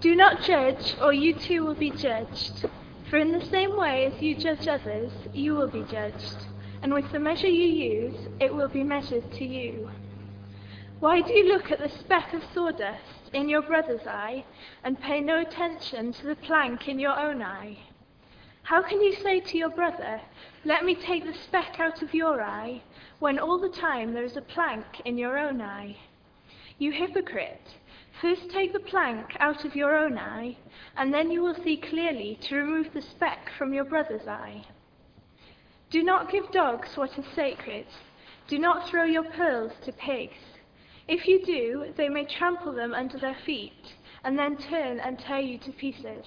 Do not judge, or you too will be judged. For in the same way as you judge others, you will be judged. And with the measure you use, it will be measured to you. Why do you look at the speck of sawdust in your brother's eye, and pay no attention to the plank in your own eye? How can you say to your brother, "Let me take the speck out of your eye," when all the time there is a plank in your own eye? You hypocrite! First take the plank out of your own eye, and then you will see clearly to remove the speck from your brother's eye. Do not give dogs what is sacred. Do not throw your pearls to pigs. If you do, they may trample them under their feet, and then turn and tear you to pieces.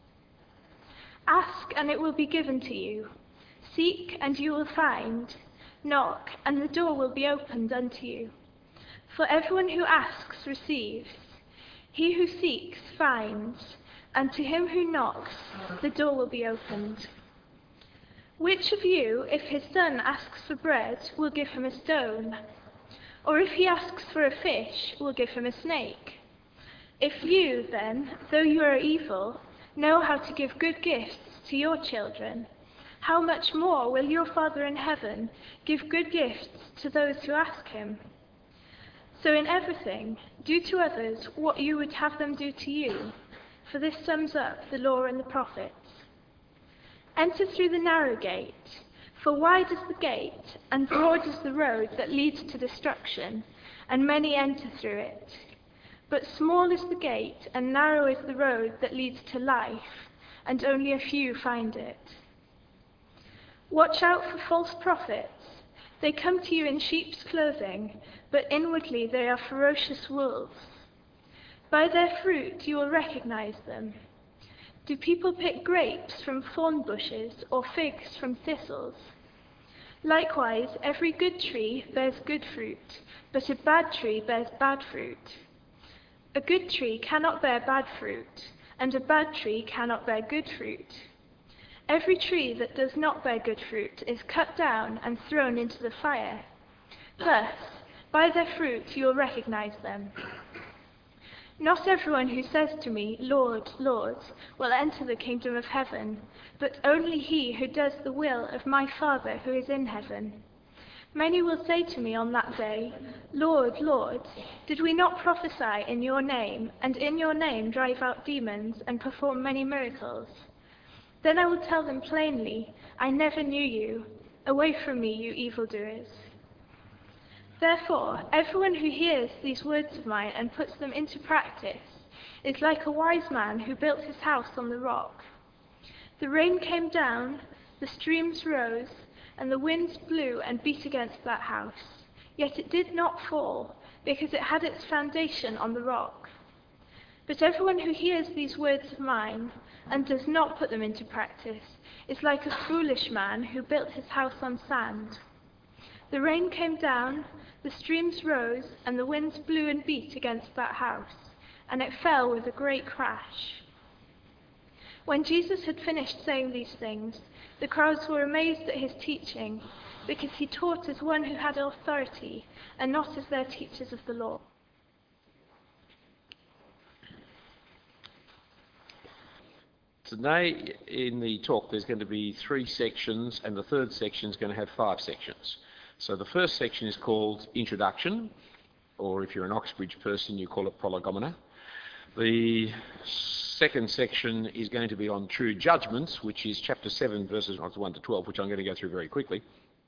Ask, and it will be given to you. Seek, and you will find. Knock, and the door will be opened unto you. For everyone who asks receives. He who seeks finds, and to him who knocks the door will be opened. Which of you, if his son asks for bread, will give him a stone? Or if he asks for a fish, will give him a snake? If you, then, though you are evil, know how to give good gifts to your children, how much more will your Father in heaven give good gifts to those who ask him? So in everything, do to others what you would have them do to you, for this sums up the law and the prophets. Enter through the narrow gate, for wide is the gate, and broad is the road that leads to destruction, and many enter through it. But small is the gate, and narrow is the road that leads to life, and only a few find it. Watch out for false prophets. They come to you in sheep's clothing, but inwardly they are ferocious wolves. By their fruit you will recognize them. Do people pick grapes from thorn bushes, or figs from thistles? Likewise, every good tree bears good fruit, but a bad tree bears bad fruit. A good tree cannot bear bad fruit, and a bad tree cannot bear good fruit. Every tree that does not bear good fruit is cut down and thrown into the fire. Thus, by their fruit you will recognize them. Not everyone who says to me, "Lord, Lord," will enter the kingdom of heaven, but only he who does the will of my Father who is in heaven. Many will say to me on that day, "Lord, Lord, did we not prophesy in your name, and in your name drive out demons and perform many miracles?" Then I will tell them plainly, "I never knew you. Away from me, you evildoers." Therefore, everyone who hears these words of mine and puts them into practice is like a wise man who built his house on the rock. The rain came down, the streams rose, and the winds blew and beat against that house. Yet it did not fall, because it had its foundation on the rock. But everyone who hears these words of mine and does not put them into practice is like a foolish man who built his house on sand. The rain came down, the streams rose, and the winds blew and beat against that house, and it fell with a great crash. When Jesus had finished saying these things, the crowds were amazed at his teaching, because he taught as one who had authority, and not as their teachers of the law. Today in the talk there's going to be 3 sections, and the third section is going to have 5 sections. So the first section is called Introduction, or if you're an Oxbridge person you call it Prolegomena. The second section is going to be on True Judgments, which is chapter 7 verses 1 to 12, which I'm going to go through very quickly.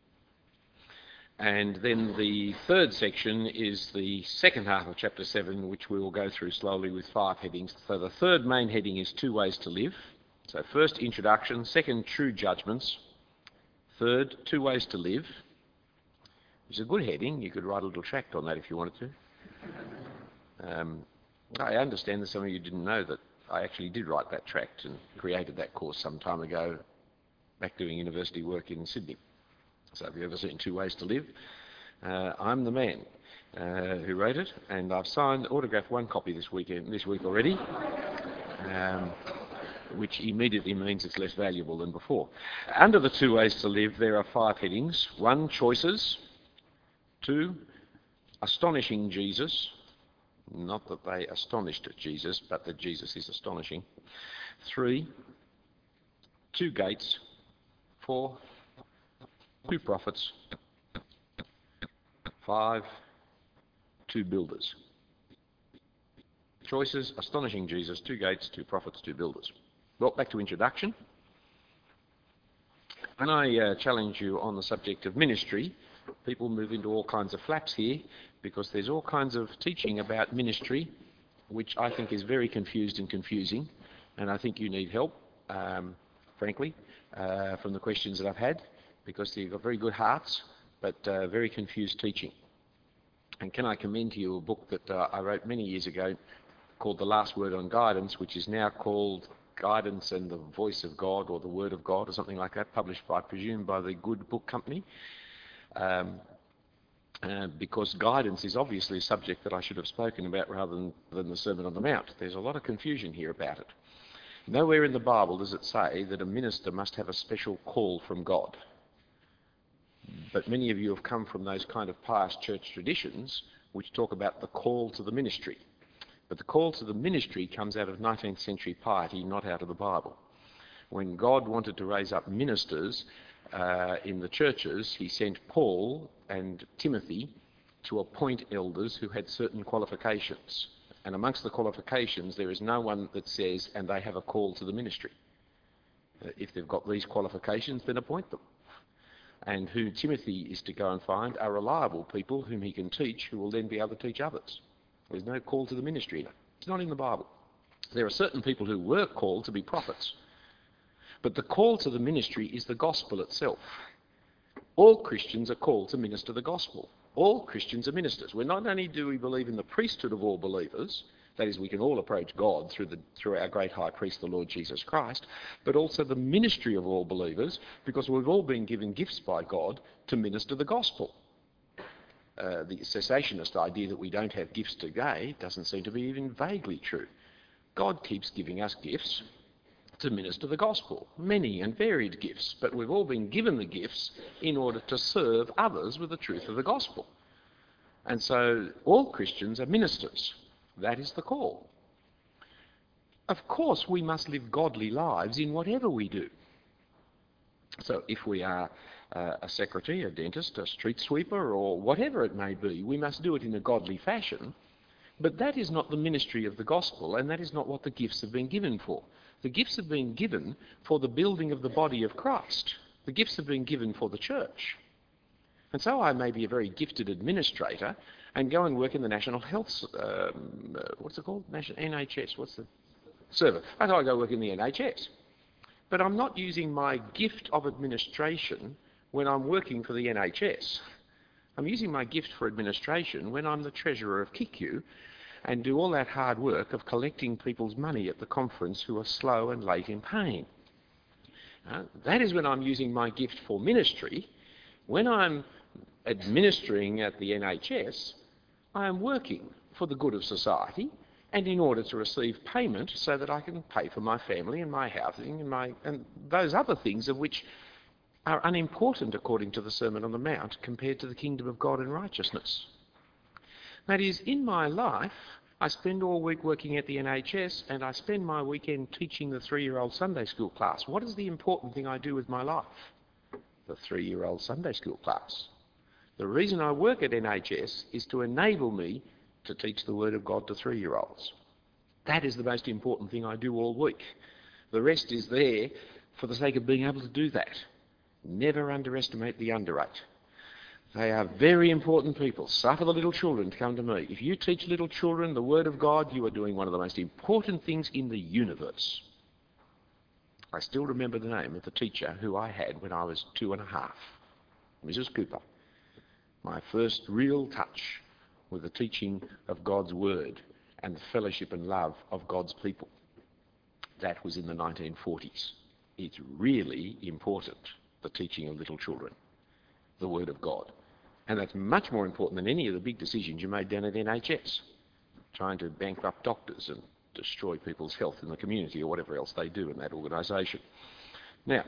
And then the third section is the second half of chapter 7, which we will go through slowly with 5 headings. So the third main heading is 2 ways to live. So first, Introduction. Second, True Judgments. Third, 2 ways to live. It's a good heading. You could write a little tract on that if you wanted to. I understand that some of you didn't know that I actually did write that tract and created that course some time ago, back doing university work in Sydney. So have you ever seen 2 Ways to Live? I'm the man who wrote it, and I've autographed 1 copy this week already, which immediately means it's less valuable than before. Under the 2 Ways to Live, there are 5 headings. 1, Choices. 2, Astonishing Jesus. Not that they astonished at Jesus, but that Jesus is astonishing. 3, 2 gates. 4, 2 prophets. 5, 2 builders. Choices: astonishing Jesus, 2 gates, 2 prophets, 2 builders. Well, back to introduction. And I challenge you on the subject of ministry. People move into all kinds of flaps here because there's all kinds of teaching about ministry which I think is very confused and confusing, and I think you need help, frankly, from the questions that I've had, because you've got very good hearts but very confused teaching. And can I commend to you a book that I wrote many years ago called The Last Word on Guidance, which is now called Guidance and the Voice of God, or the Word of God, or something like that, published, I presume, by the Good Book Company. Because guidance is obviously a subject that I should have spoken about rather than the Sermon on the Mount. There's a lot of confusion here about it. Nowhere in the Bible does it say that a minister must have a special call from God. But many of you have come from those kind of pious church traditions which talk about the call to the ministry. But the call to the ministry comes out of 19th century piety, not out of the Bible. When God wanted to raise up ministers in the churches, he sent Paul and Timothy to appoint elders who had certain qualifications. And amongst the qualifications, there is no one that says, and they have a call to the ministry. If they've got these qualifications, then appoint them. And who Timothy is to go and find are reliable people whom he can teach, who will then be able to teach others. There's no call to the ministry in it. It's not in the Bible. There are certain people who were called to be prophets. But the call to the ministry is the gospel itself. All Christians are called to minister the gospel. All Christians are ministers. Not only do we believe in the priesthood of all believers, that is, we can all approach God through our great high priest, the Lord Jesus Christ, but also the ministry of all believers, because we've all been given gifts by God to minister the gospel. The cessationist idea that we don't have gifts today doesn't seem to be even vaguely true. God keeps giving us gifts to minister the gospel, many and varied gifts, but we've all been given the gifts in order to serve others with the truth of the gospel. And so all Christians are ministers. That is the call. Of course, we must live godly lives in whatever we do. So if we are a secretary, a dentist, a street sweeper, or whatever it may be, we must do it in a godly fashion. But that is not the ministry of the gospel, and that is not what the gifts have been given for. The gifts have been given for the building of the body of Christ. The gifts have been given for the church. And so I may be a very gifted administrator and go and work in the National Health, what's it called? NHS, what's the service? I thought I'd go work in the NHS. But I'm not using my gift of administration when I'm working for the NHS. I'm using my gift for administration when I'm the treasurer of KICU and do all that hard work of collecting people's money at the conference who are slow and late in paying. That is when I'm using my gift for ministry. When I'm administering at the NHS, I am working for the good of society and in order to receive payment so that I can pay for my family and my housing and those other things of which are unimportant according to the Sermon on the Mount compared to the kingdom of God and righteousness. That is, in my life, I spend all week working at the NHS and I spend my weekend teaching the 3-year-old Sunday school class. What is the important thing I do with my life? The 3-year-old Sunday school class. The reason I work at NHS is to enable me to teach the Word of God to 3-year-olds. That is the most important thing I do all week. The rest is there for the sake of being able to do that. Never underestimate the underate. They are very important people. Suffer the little children to come to me. If you teach little children the Word of God, you are doing one of the most important things in the universe. I still remember the name of the teacher who I had when I was 2.5, Mrs. Cooper. My first real touch with the teaching of God's Word and the fellowship and love of God's people. That was in the 1940s. It's really important, the teaching of little children, the Word of God. And that's much more important than any of the big decisions you made down at NHS, trying to bankrupt doctors and destroy people's health in the community or whatever else they do in that organisation. Now,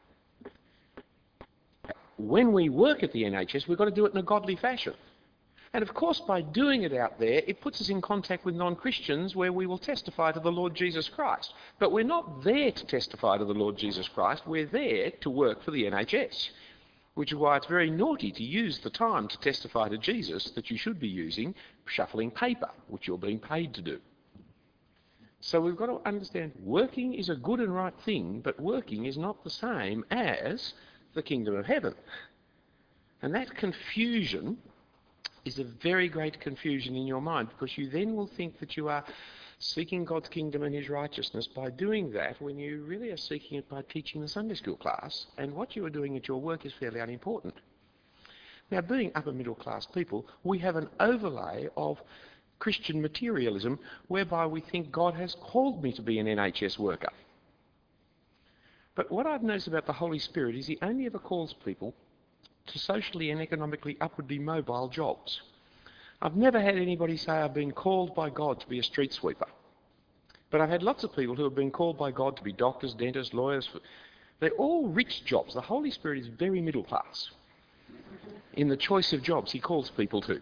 when we work at the NHS, we've got to do it in a godly fashion. And of course, by doing it out there, it puts us in contact with non-Christians where we will testify to the Lord Jesus Christ. But we're not there to testify to the Lord Jesus Christ. We're there to work for the NHS, which is why it's very naughty to use the time to testify to Jesus that you should be using shuffling paper, which you're being paid to do. So we've got to understand working is a good and right thing, but working is not the same as the kingdom of heaven. And that confusion is a very great confusion in your mind, because you then will think that you are seeking God's kingdom and his righteousness by doing that when you really are seeking it by teaching the Sunday school class, and what you are doing at your work is fairly unimportant. Now, being upper middle class people, we have an overlay of Christian materialism whereby we think God has called me to be an NHS worker. But what I've noticed about the Holy Spirit is he only ever calls people to socially and economically upwardly mobile jobs. I've never had anybody say I've been called by God to be a street sweeper. But I've had lots of people who have been called by God to be doctors, dentists, lawyers. They're all rich jobs. The Holy Spirit is very middle class in the choice of jobs he calls people to.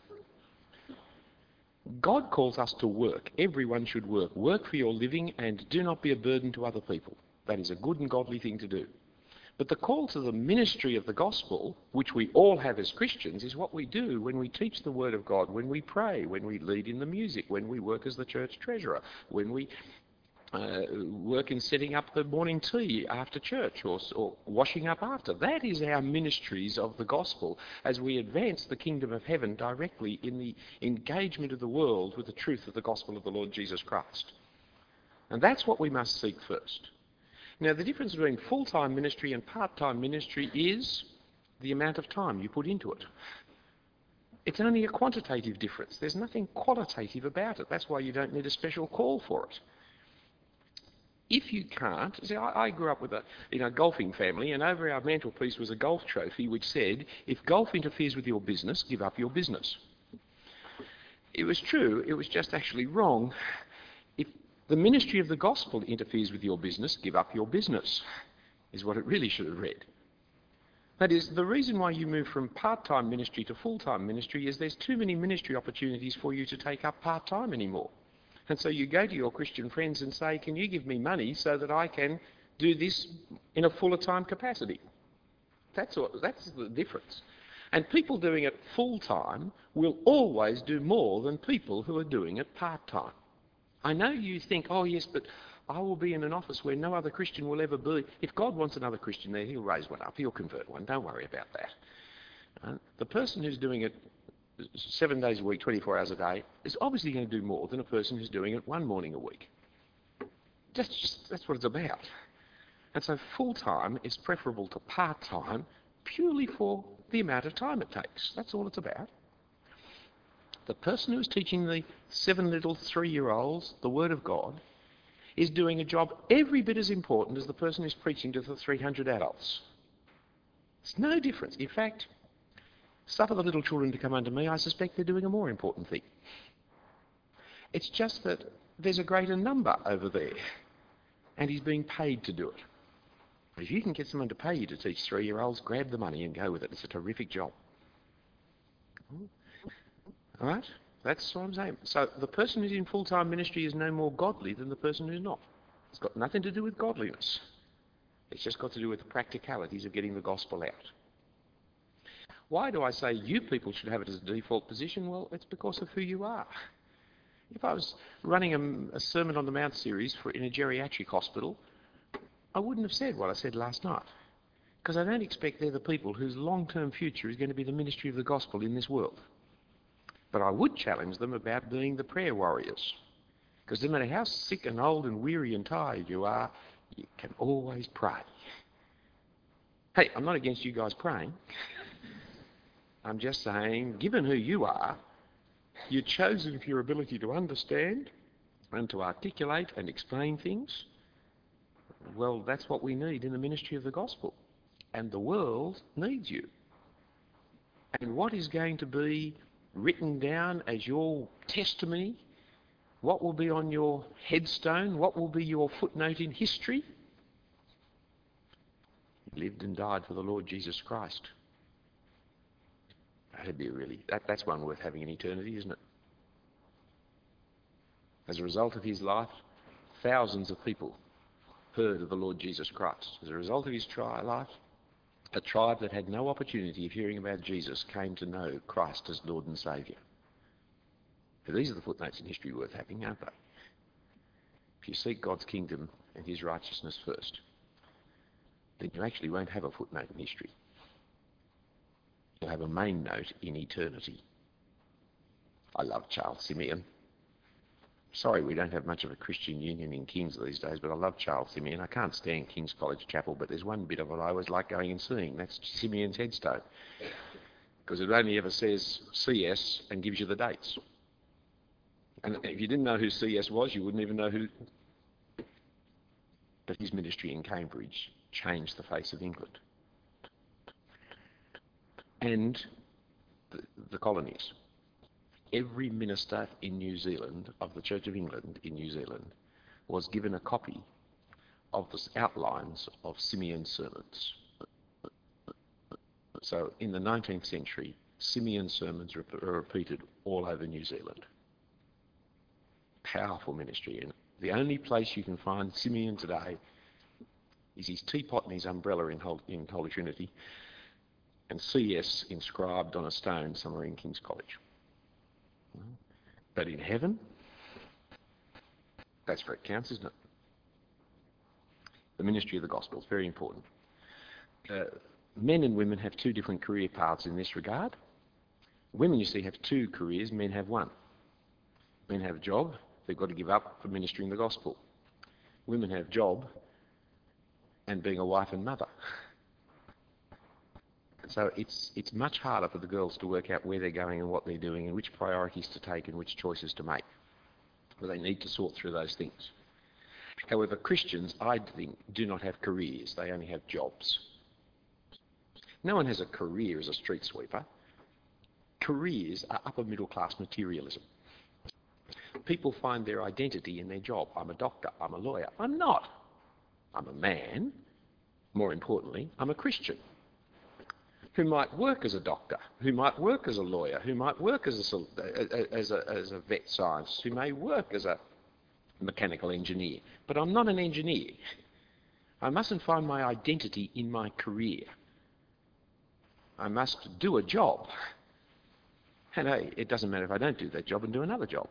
God calls us to work. Everyone should work. Work for your living and do not be a burden to other people. That is a good and godly thing to do. But the call to the ministry of the gospel, which we all have as Christians, is what we do when we teach the word of God, when we pray, when we lead in the music, when we work as the church treasurer, when we work in setting up the morning tea after church or washing up after. That is our ministries of the gospel as we advance the kingdom of heaven directly in the engagement of the world with the truth of the gospel of the Lord Jesus Christ. And that's what we must seek first. Now, the difference between full-time ministry and part-time ministry is the amount of time you put into it. It's only a quantitative difference. There's nothing qualitative about it. That's why you don't need a special call for it. If you can't... See, I grew up with a golfing family, and over our mantelpiece was a golf trophy which said, if golf interferes with your business, give up your business. It was true. It was just actually wrong. If the ministry of the gospel interferes with your business, give up your business, is what it really should have read. That is, the reason why you move from part-time ministry to full-time ministry is there's too many ministry opportunities for you to take up part-time anymore. And so you go to your Christian friends and say, can you give me money so that I can do this in a fuller-time capacity? That's the difference. And people doing it full-time will always do more than people who are doing it part-time. I know you think, oh yes, but I will be in an office where no other Christian will ever be. If God wants another Christian there, he'll raise one up. He'll convert one. Don't worry about that. The person who's doing it 7 days a week, 24 hours a day, is obviously going to do more than a person who's doing it one morning a week. That's what it's about. And so full-time is preferable to part-time purely for the amount of time it takes. That's all it's about. The person who's teaching the 7 little 3-year-olds the Word of God is doing a job every bit as important as the person who's preaching to the 300 adults. It's no difference. In fact, suffer the little children to come unto me, I suspect they're doing a more important thing. It's just that there's a greater number over there, and he's being paid to do it. If you can get someone to pay you to teach 3-year-olds, grab the money and go with it. It's a terrific job. All right? That's what I'm saying. So the person who's in full-time ministry is no more godly than the person who's not. It's got nothing to do with godliness. It's just got to do with the practicalities of getting the gospel out. Why do I say you people should have it as a default position? Well, it's because of who you are. If I was running a Sermon on the Mount series in a geriatric hospital, I wouldn't have said what I said last night. Because I don't expect they're the people whose long-term future is going to be the ministry of the gospel in this world. But I would challenge them about being the prayer warriors. Because no matter how sick and old and weary and tired you are, you can always pray. Hey, I'm not against you guys praying. I'm just saying, given who you are, you're chosen for your ability to understand and to articulate and explain things. Well, that's what we need in the ministry of the gospel. And the world needs you. And what is going to be written down as your testimony? What will be on your headstone? What will be your footnote in history? He lived and died for the Lord Jesus Christ. That'd be that's one worth having in eternity, isn't it? As a result of his life, thousands of people heard of the Lord Jesus Christ. As a result of his life, a tribe that had no opportunity of hearing about Jesus came to know Christ as Lord and Saviour. So these are the footnotes in history worth having, aren't they? If you seek God's kingdom and his righteousness first, then you actually won't have a footnote in history. You'll have a main note in eternity. I love Charles Simeon. Sorry we don't have much of a Christian union in Kings these days, but I love Charles Simeon. I can't stand King's College Chapel, but there's one bit of it I always like going and seeing. That's Simeon's headstone. Because it only ever says CS and gives you the dates. And if you didn't know who CS was, you wouldn't even know who... But his ministry in Cambridge changed the face of England. And the colonies. Every minister in New Zealand, of the Church of England in New Zealand, was given a copy of the outlines of Simeon's sermons. So in the 19th century, Simeon's sermons were repeated all over New Zealand. Powerful ministry. And the only place you can find Simeon today is his teapot and his umbrella in Holy Trinity, and CS inscribed on a stone somewhere in King's College. But in heaven, that's where it counts, isn't it? The ministry of the gospel is very important. Men and women have two different career paths in this regard. Women, you see, have two careers, men have one. Men have a job, they've got to give up for ministering the gospel. Women have a job and being a wife and mother. So it's much harder for the girls to work out where they're going and what they're doing and which priorities to take and which choices to make. But they need to sort through those things. However, Christians, I think, do not have careers. They only have jobs. No one has a career as a street sweeper. Careers are upper middle class materialism. People find their identity in their job. I'm a doctor. I'm a lawyer. I'm not. I'm a man. More importantly, I'm a Christian who might work as a doctor, who might work as a lawyer, who might work as a vet scientist, who may work as a mechanical engineer. But I'm not an engineer. I mustn't find my identity in my career. I must do a job. And it doesn't matter if I don't do that job and do another job.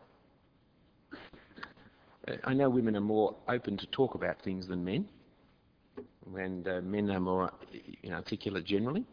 I know women are more open to talk about things than men, and men are more articulate generally.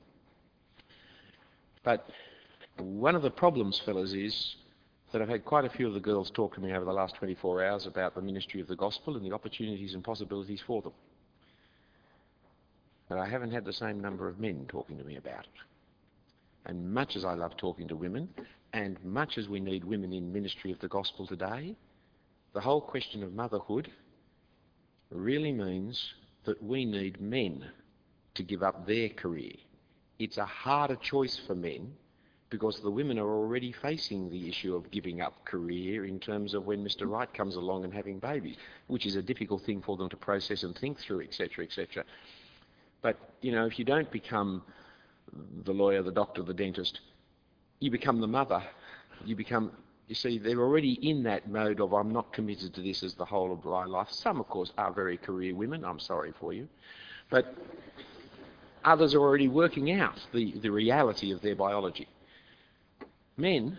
But one of the problems, fellas, is that I've had quite a few of the girls talk to me over the last 24 hours about the ministry of the gospel and the opportunities and possibilities for them. But I haven't had the same number of men talking to me about it. And much as I love talking to women, and much as we need women in ministry of the gospel today, the whole question of motherhood really means that we need men to give up their career. It's a harder choice for men because the women are already facing the issue of giving up career in terms of when Mr. Right comes along and having babies, which is a difficult thing for them to process and think through, etc., etc. But, if you don't become the lawyer, the doctor, the dentist, you become the mother. You see, they're already in that mode of I'm not committed to this as the whole of my life. Some, of course, are very career women. I'm sorry for you. But others are already working out the reality of their biology. Men,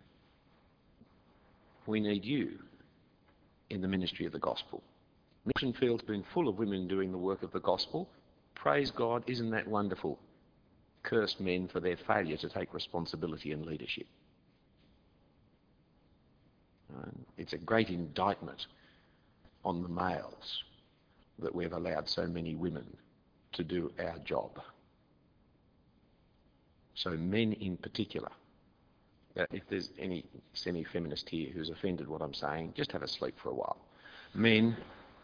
we need you in the ministry of the gospel. Mission field's been full of women doing the work of the gospel. Praise God, isn't that wonderful? Curse men for their failure to take responsibility and leadership. It's a great indictment on the males that we've allowed so many women to do our job. So men in particular, if there's any semi-feminist here who's offended what I'm saying, just have a sleep for a while. Men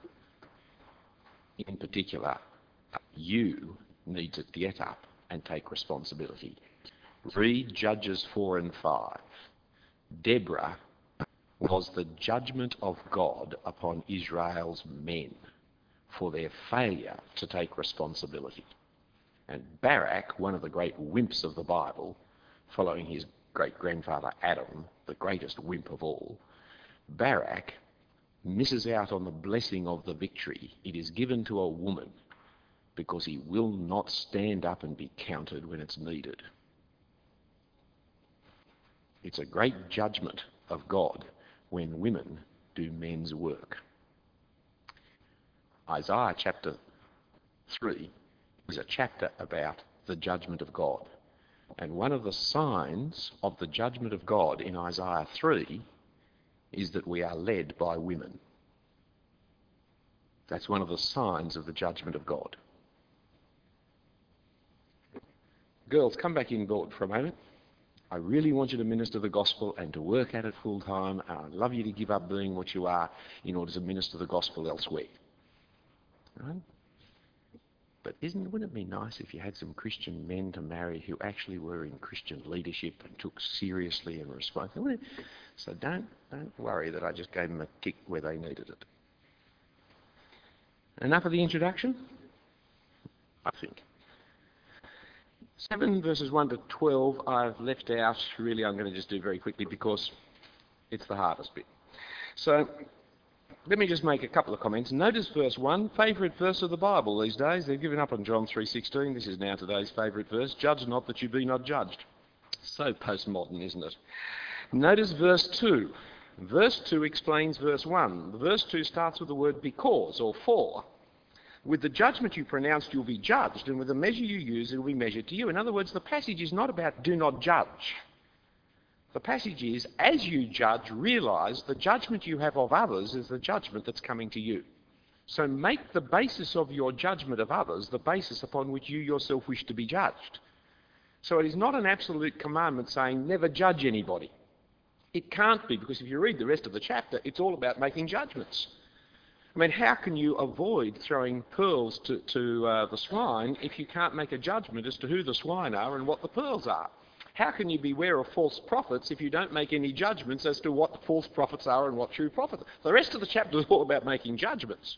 in particular, you need to get up and take responsibility. Read Judges 4 and 5. Deborah was the judgment of God upon Israel's men for their failure to take responsibility. And Barak, one of the great wimps of the Bible, following his great-grandfather Adam, the greatest wimp of all, Barak misses out on the blessing of the victory. It is given to a woman because he will not stand up and be counted when it's needed. It's a great judgment of God when women do men's work. Isaiah chapter 3 is a chapter about the judgment of God. And one of the signs of the judgment of God in Isaiah 3 is that we are led by women. That's one of the signs of the judgment of God. Girls, come back in board for a moment. I really want you to minister the gospel and to work at it full time, and I'd love you to give up being what you are in order to minister the gospel elsewhere. Right? But wouldn't it be nice if you had some Christian men to marry who actually were in Christian leadership and took seriously and responsibility? So don't worry that I just gave them a kick where they needed it. Enough of the introduction? I think. 7 verses 1 to 12 I've left out. Really, I'm going to just do very quickly because it's the hardest bit. So let me just make a couple of comments. Notice verse 1, favourite verse of the Bible these days. They've given up on John 3:16. This is now today's favourite verse. Judge not that you be not judged. So postmodern, isn't it? Notice verse 2. Verse 2 explains verse 1. Verse 2 starts with the word because or for. With the judgment you pronounced, you'll be judged, and with the measure you use, it will be measured to you. In other words, the passage is not about do not judge. The passage is, as you judge, realise the judgment you have of others is the judgment that's coming to you. So make the basis of your judgment of others the basis upon which you yourself wish to be judged. So it is not an absolute commandment saying never judge anybody. It can't be, because if you read the rest of the chapter, it's all about making judgments. I mean, how can you avoid throwing pearls to the swine if you can't make a judgment as to who the swine are and what the pearls are? How can you beware of false prophets if you don't make any judgments as to what false prophets are and what true prophets are? The rest of the chapter is all about making judgments.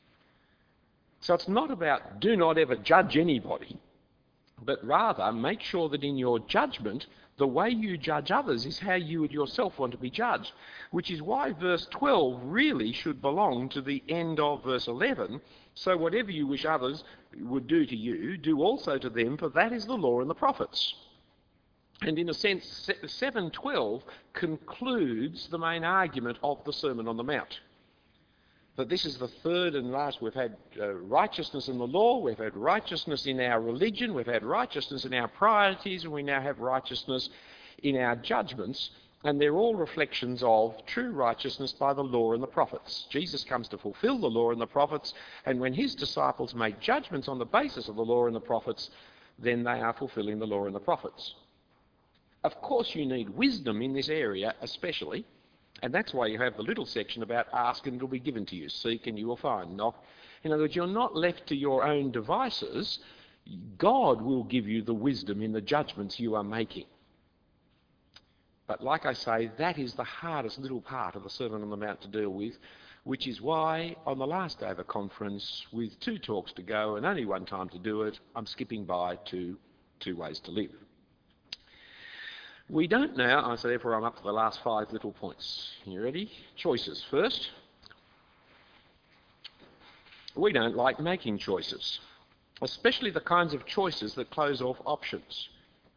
So it's not about do not ever judge anybody, but rather make sure that in your judgment, the way you judge others is how you would yourself want to be judged, which is why verse 12 really should belong to the end of verse 11. So whatever you wish others would do to you, do also to them, for that is the law and the prophets. And in a sense, 7:12 concludes the main argument of the Sermon on the Mount. But this is the third and last. We've had righteousness in the law, we've had righteousness in our religion, we've had righteousness in our priorities, and we now have righteousness in our judgments. And they're all reflections of true righteousness by the law and the prophets. Jesus comes to fulfil the law and the prophets, and when his disciples make judgments on the basis of the law and the prophets, then they are fulfilling the law and the prophets. Of course you need wisdom in this area especially, and that's why you have the little section about ask and it will be given to you, seek and you will find, knock. In other words, you're not left to your own devices. God will give you the wisdom in the judgments you are making. But like I say, that is the hardest little part of the Sermon on the Mount to deal with, which is why on the last day of a conference, with 2 talks to go and only one time to do it, I'm skipping by to 2 ways to live. We don't now, so therefore I'm up to the last 5 little points. You ready? Choices first. We don't like making choices, especially the kinds of choices that close off options.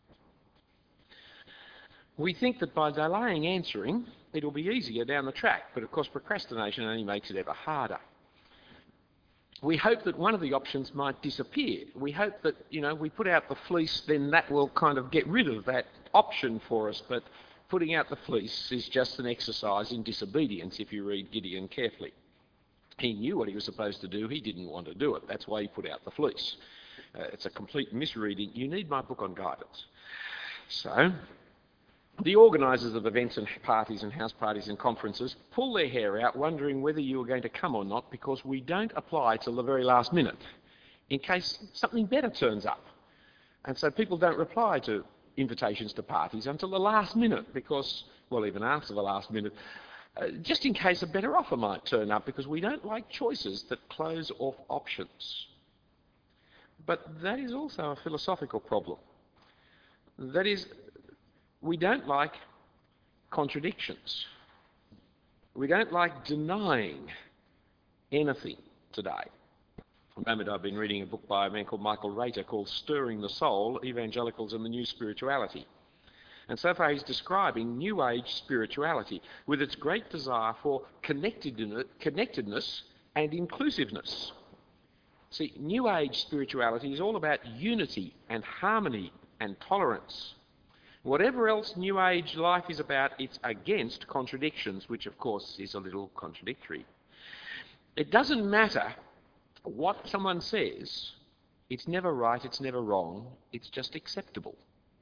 We think that by delaying answering, it'll be easier down the track, but of course procrastination only makes it ever harder. We hope that one of the options might disappear. We hope that, we put out the fleece, then that will kind of get rid of that option for us, but putting out the fleece is just an exercise in disobedience if you read Gideon carefully. He knew what he was supposed to do, he didn't want to do it. That's why he put out the fleece. It's a complete misreading. You need my book on guidance. So, the organisers of events and parties and house parties and conferences pull their hair out wondering whether you are going to come or not, because we don't apply till the very last minute in case something better turns up. And so people don't reply to invitations to parties until the last minute because, well, even after the last minute, just in case a better offer might turn up, because we don't like choices that close off options. But that is also a philosophical problem. That is, We don't like contradictions. We don't like denying anything today. For a moment I've been reading a book by a man called Michael Rater called Stirring the Soul, Evangelicals and the New Spirituality. And so far he's describing New Age spirituality with its great desire for connectedness and inclusiveness. See, New Age spirituality is all about unity and harmony and tolerance. Whatever else New Age life is about, it's against contradictions, which of course is a little contradictory. It doesn't matter what someone says, it's never right, it's never wrong, it's just acceptable.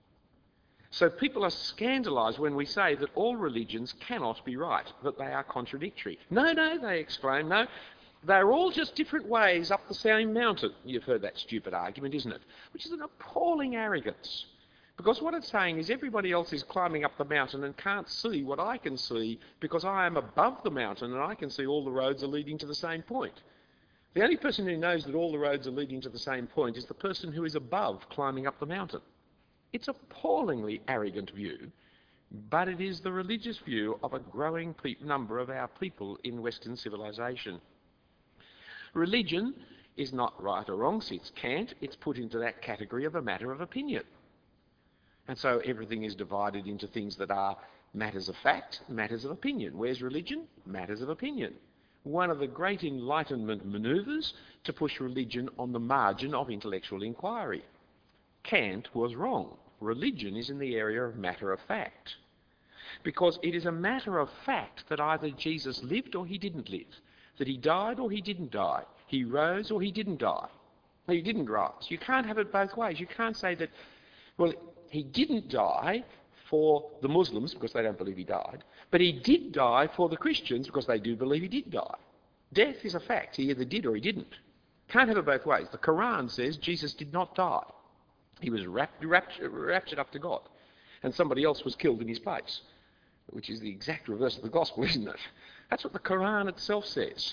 So people are scandalised when we say that all religions cannot be right, that they are contradictory. No, they exclaim, no, they're all just different ways up the same mountain. You've heard that stupid argument, isn't it? Which is an appalling arrogance. Because what it's saying is everybody else is climbing up the mountain and can't see what I can see because I am above the mountain and I can see all the roads are leading to the same point. The only person who knows that all the roads are leading to the same point is the person who is above climbing up the mountain. It's an appallingly arrogant view, but it is the religious view of a growing number of our people in Western civilization. Religion is not right or wrong, since Kant, it's put into that category of a matter of opinion. And so everything is divided into things that are matters of fact, matters of opinion. Where's religion? Matters of opinion. One of the great Enlightenment manoeuvres to push religion on the margin of intellectual inquiry. Kant was wrong. Religion is in the area of matter of fact. Because it is a matter of fact that either Jesus lived or he didn't live, that he died or he didn't die, he rose or he didn't die. He didn't rise. You can't have it both ways. You can't say that, well, he didn't die for the Muslims because they don't believe he died, but he did die for the Christians because they do believe he did die. Death is a fact. He either did or he didn't. Can't have it both ways. The Quran says Jesus did not die. He was raptured up to God, and somebody else was killed in his place, which is the exact reverse of the gospel, isn't it? That's what the Quran itself says.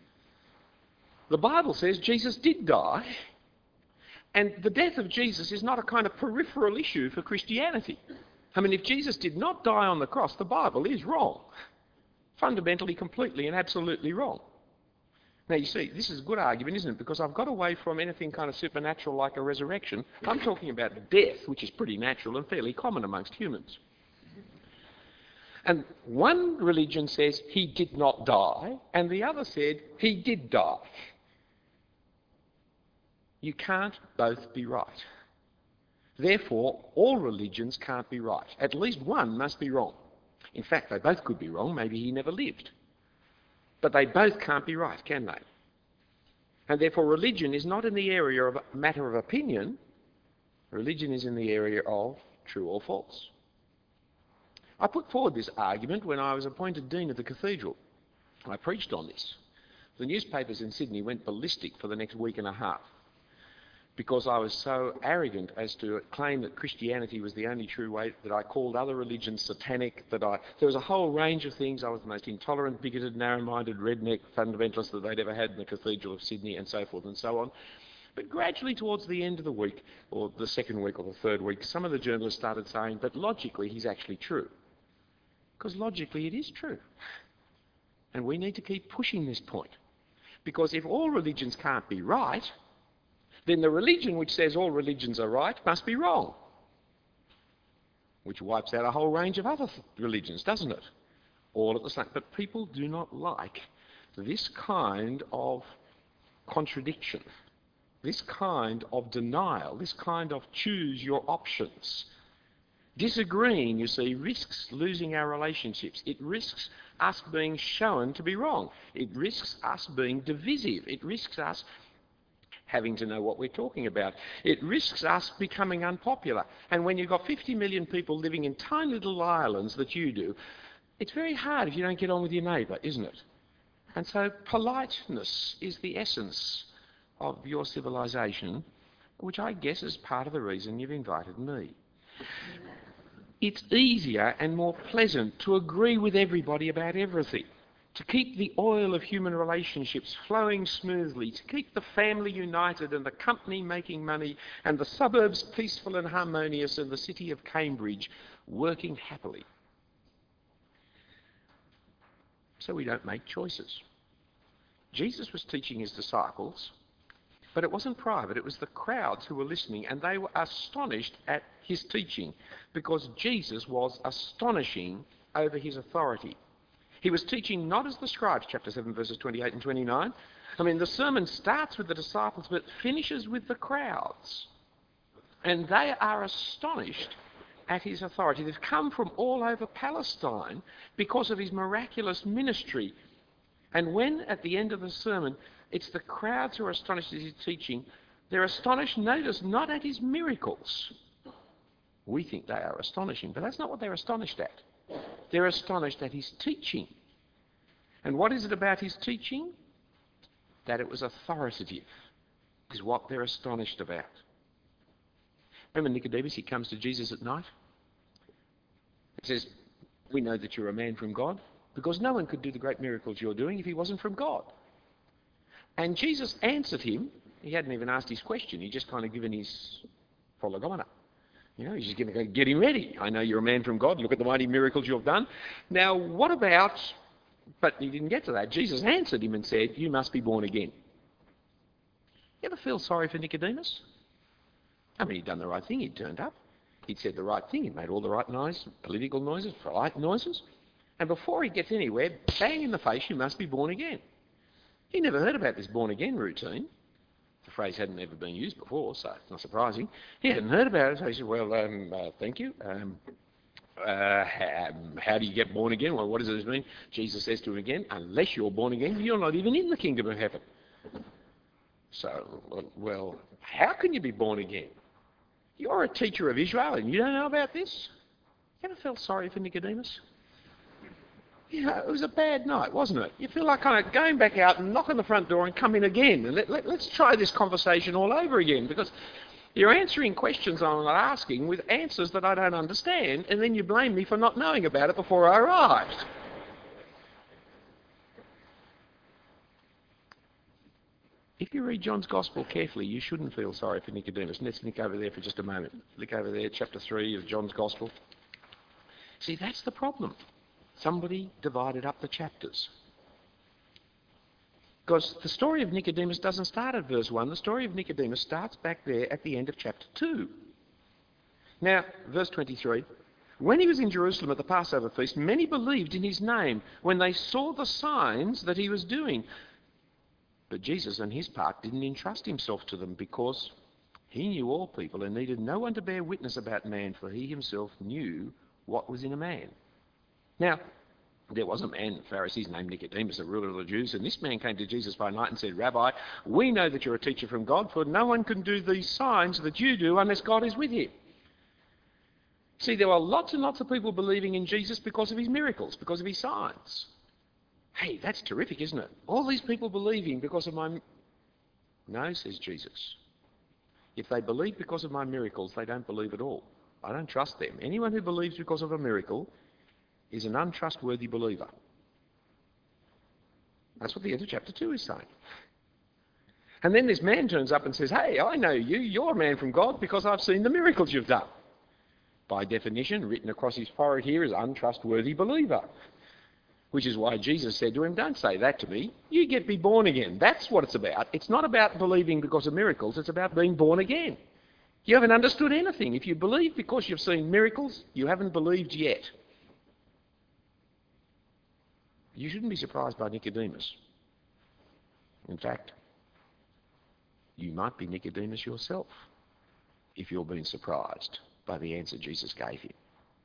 The Bible says Jesus did die, and the death of Jesus is not a kind of peripheral issue for Christianity. I mean, if Jesus did not die on the cross, the Bible is wrong. Fundamentally, completely and absolutely wrong. Now, you see, this is a good argument, isn't it? Because I've got away from anything kind of supernatural like a resurrection. I'm talking about death, which is pretty natural and fairly common amongst humans. And one religion says he did not die, and the other said he did die. You can't both be right. Therefore, all religions can't be right. At least one must be wrong. In fact, they both could be wrong. Maybe he never lived. But they both can't be right, can they? And therefore religion is not in the area of a matter of opinion. Religion is in the area of true or false. I put forward this argument when I was appointed Dean of the Cathedral. I preached on this. The newspapers in Sydney went ballistic for the next week and a half because I was so arrogant as to claim that Christianity was the only true way, that I called other religions satanic, there was a whole range of things. I was the most intolerant, bigoted, narrow-minded, redneck fundamentalist that they'd ever had in the Cathedral of Sydney, and so forth and so on. But gradually towards the end of the week, or the second week or the third week, some of the journalists started saying, but logically he's actually true. Because logically it is true. And we need to keep pushing this point. Because if all religions can't be right, then the religion which says all religions are right must be wrong. Which wipes out a whole range of other religions, doesn't it? All at the same. But people do not like this kind of contradiction, this kind of denial, this kind of choose your options. Disagreeing, you see, risks losing our relationships. It risks us being shown to be wrong. It risks us being divisive. It risks us having to know what we're talking about. It risks us becoming unpopular. And when you've got 50 million people living in tiny little islands that you do, it's very hard if you don't get on with your neighbour, isn't it? And so politeness is the essence of your civilization, which I guess is part of the reason you've invited me. It's easier and more pleasant to agree with everybody about everything. to keep the oil of human relationships flowing smoothly, to keep the family united and the company making money and the suburbs peaceful and harmonious and the city of Cambridge working happily. So we don't make choices. Jesus was teaching his disciples, but it wasn't private, it was the crowds who were listening, and they were astonished at his teaching because Jesus was astonishing over his authority. He was teaching not as the scribes, chapter 7, verses 28 and 29. I mean, the sermon starts with the disciples, but finishes with the crowds. And they are astonished at his authority. They've come from all over Palestine because of his miraculous ministry. And when, at the end of the sermon, it's the crowds who are astonished at his teaching, they're astonished, notice, not at his miracles. We think they are astonishing, but that's not what they're astonished at. They're astonished at his teaching. And what is it about his teaching? That it was authoritative, is what they're astonished about. Remember Nicodemus, he comes to Jesus at night. He says, we know that you're a man from God, because no one could do the great miracles you're doing if he wasn't from God. And Jesus answered him. He hadn't even asked his question. He just kind of given his prolegomena. You know, he's just going to get him ready. I know you're a man from God. Look at the mighty miracles you've done. Now, what about... But he didn't get to that. Jesus answered him and said, you must be born again. You ever feel sorry for Nicodemus? I mean, he'd done the right thing. He'd turned up. He'd said the right thing. He'd made all the right noise, political noises, polite noises. And before he gets anywhere, bang in the face, you must be born again. He never heard about this born again routine. The phrase hadn't ever been used before, so it's not surprising. He hadn't heard about it, so he said, well, thank you. How do you get born again? Well, what does this mean? Jesus says to him again, unless you're born again, you're not even in the kingdom of heaven. So, well, how can you be born again? You're a teacher of Israel and you don't know about this? You ever felt sorry for Nicodemus? You know, it was a bad night, wasn't it? You feel like kind of going back out and knock on the front door and come in again. And let's try this conversation all over again, because you're answering questions I'm not asking with answers that I don't understand, and then you blame me for not knowing about it before I arrived. If you read John's Gospel carefully, you shouldn't feel sorry for Nicodemus. Let's look over there for just a moment. Look over there, chapter 3 of John's Gospel. See, that's the problem. Somebody divided up the chapters. Because the story of Nicodemus doesn't start at verse 1. The story of Nicodemus starts back there at the end of chapter 2. Now, verse 23. When he was in Jerusalem at the Passover feast, many believed in his name when they saw the signs that he was doing. But Jesus, on his part, didn't entrust himself to them because he knew all people and needed no one to bear witness about man, for he himself knew what was in a man. Now, there was a man, the Pharisees, named Nicodemus, a ruler of the Jews, and this man came to Jesus by night and said, Rabbi, we know that you're a teacher from God, for no one can do these signs that you do unless God is with you. See, there were lots and lots of people believing in Jesus because of his miracles, because of his signs. Hey, that's terrific, isn't it? All these people believing because of my... No, says Jesus. If they believe because of my miracles, they don't believe at all. I don't trust them. Anyone who believes because of a miracle is an untrustworthy believer. That's what the end of chapter 2 is saying. And then this man turns up and says, hey, I know you. You're a man from God because I've seen the miracles you've done. By definition, written across his forehead here is untrustworthy believer. Which is why Jesus said to him, don't say that to me. You get me born again. That's what it's about. It's not about believing because of miracles. It's about being born again. You haven't understood anything. If you believe because you've seen miracles, you haven't believed yet. You shouldn't be surprised by Nicodemus. In fact, you might be Nicodemus yourself if you're being surprised by the answer Jesus gave him.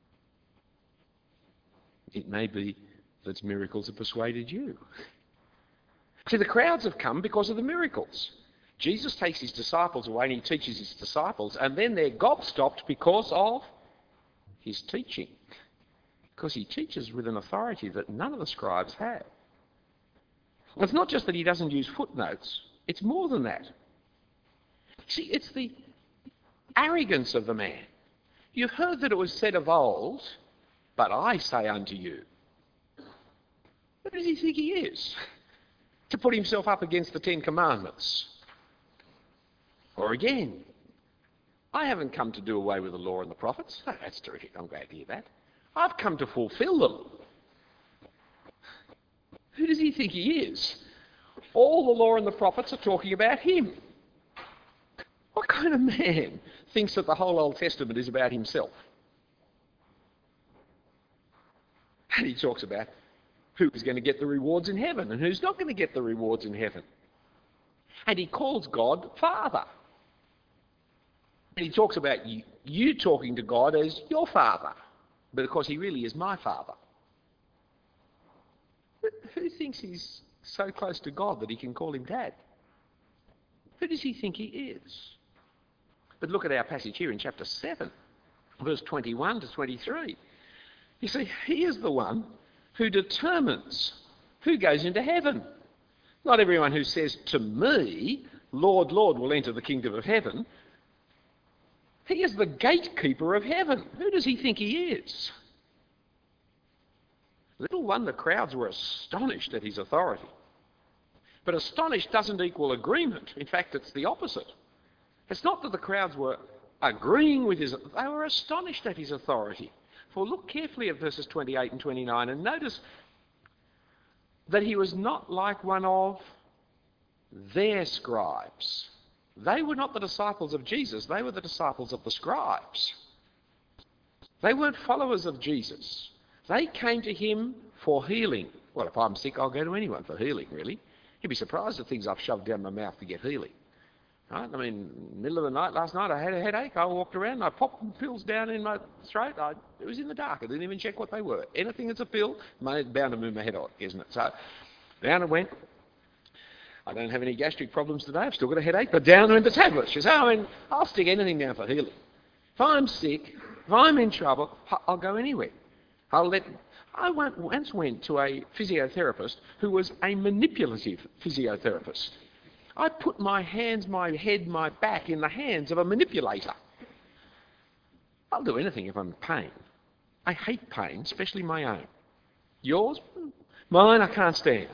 It may be that miracles have persuaded you. See, the crowds have come because of the miracles. Jesus takes his disciples away and he teaches his disciples, and then they're gobstopped because of his teaching. Because he teaches with an authority that none of the scribes have. It's not just that he doesn't use footnotes, it's more than that. See, it's the arrogance of the man. You've heard that it was said of old, but I say unto you. Who does he think he is? To put himself up against the Ten Commandments? Or again, I haven't come to do away with the law and the prophets. Oh, that's terrific. I'm glad to hear that. I've come to fulfill them. Who does he think he is? All the law and the prophets are talking about him. What kind of man thinks that the whole Old Testament is about himself? And he talks about who's going to get the rewards in heaven and who's not going to get the rewards in heaven. And he calls God Father. And he talks about you talking to God as your Father, but of course he really is my Father. But who thinks he's so close to God that he can call him Dad? Who does he think he is? But look at our passage here in chapter 7, verse 21 to 23. You see, he is the one who determines who goes into heaven. Not everyone who says to me, Lord, Lord, will enter the kingdom of heaven. He is the gatekeeper of heaven. Who does he think he is? Little wonder crowds were astonished at his authority. But astonished doesn't equal agreement. In fact, it's the opposite. It's not that the crowds were agreeing with they were astonished at his authority. For look carefully at verses 28 and 29 and notice that he was not like one of their scribes. They were not the disciples of Jesus, they were the disciples of the scribes. They weren't followers of Jesus. They came to him for healing. Well, if I'm sick, I'll go to anyone for healing, really. You'd be surprised at things I've shoved down my mouth to get healing. Right? I mean, middle of the night, last night I had a headache. I walked around and I popped pills down in my throat. It was in the dark. I didn't even check what they were. Anything that's a pill, it's bound to move my head on, isn't it? So down it went. I don't have any gastric problems today. I've still got a headache, but down went the tablets. She said, I'll stick anything down for healing. If I'm sick, if I'm in trouble, I'll go anywhere. I once went to a physiotherapist who was a manipulative physiotherapist. I put my hands, my head, my back in the hands of a manipulator. I'll do anything if I'm in pain. I hate pain, especially my own. Yours? Mine I can't stand.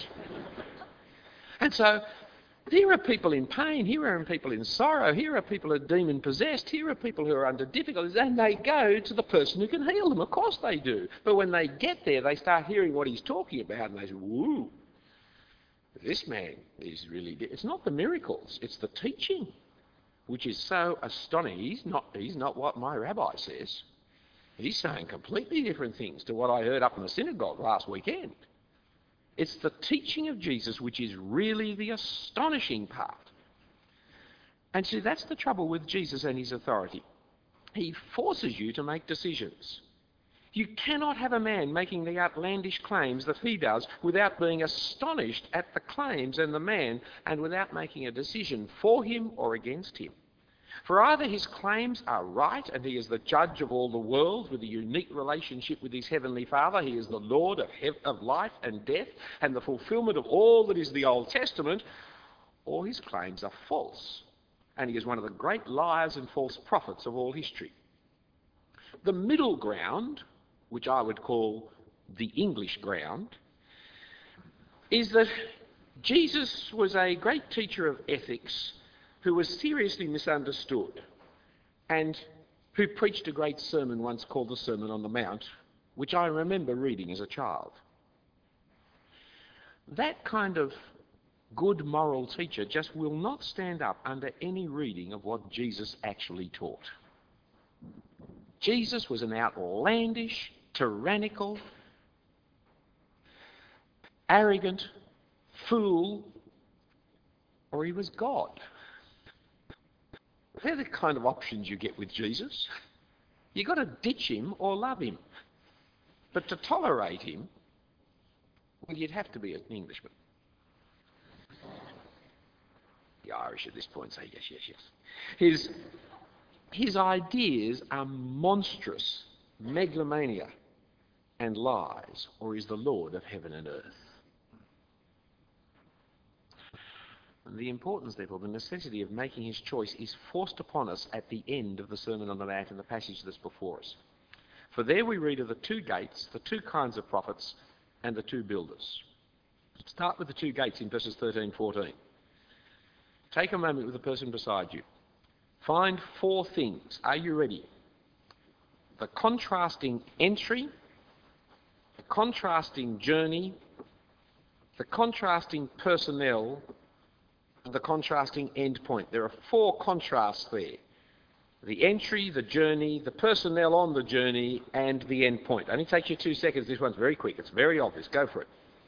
And so here are people in pain, here are people in sorrow, here are people who are demon-possessed, here are people who are under difficulties, and they go to the person who can heal them. Of course they do. But when they get there, they start hearing what he's talking about, and they say, woo, this man is really... It's not the miracles, it's the teaching, which is so astonishing. He's not what my rabbi says. He's saying completely different things to what I heard up in the synagogue last weekend. It's the teaching of Jesus which is really the astonishing part. And see, that's the trouble with Jesus and his authority. He forces you to make decisions. You cannot have a man making the outlandish claims that he does without being astonished at the claims and the man and without making a decision for him or against him. For either his claims are right and he is the judge of all the world with a unique relationship with his heavenly Father, he is the Lord of life and death and the fulfilment of all that is the Old Testament, or his claims are false and he is one of the great liars and false prophets of all history. The middle ground, which I would call the English ground, is that Jesus was a great teacher of ethics who was seriously misunderstood and who preached a great sermon once called the Sermon on the Mount, which I remember reading as a child. That kind of good moral teacher just will not stand up under any reading of what Jesus actually taught. Jesus was an outlandish, tyrannical, arrogant fool, or he was God. They're the kind of options you get with Jesus. You've got to ditch him or love him. But to tolerate him, well, you'd have to be an Englishman. The Irish at this point say yes, yes, yes. His ideas are monstrous megalomania and lies, or is the Lord of heaven and earth. And the importance, therefore, the necessity of making his choice is forced upon us at the end of the Sermon on the Mount in the passage that's before us. For there we read of the two gates, the two kinds of prophets, and the two builders. Start with the two gates in verses 13, 14. Take a moment with the person beside you. Find four things. Are you ready? The contrasting entry, the contrasting journey, the contrasting personnel, and the contrasting end point. There are four contrasts there. The entry, the journey, the personnel on the journey, and the end point. Only takes you 2 seconds. This one's very quick. It's very obvious. Go for it.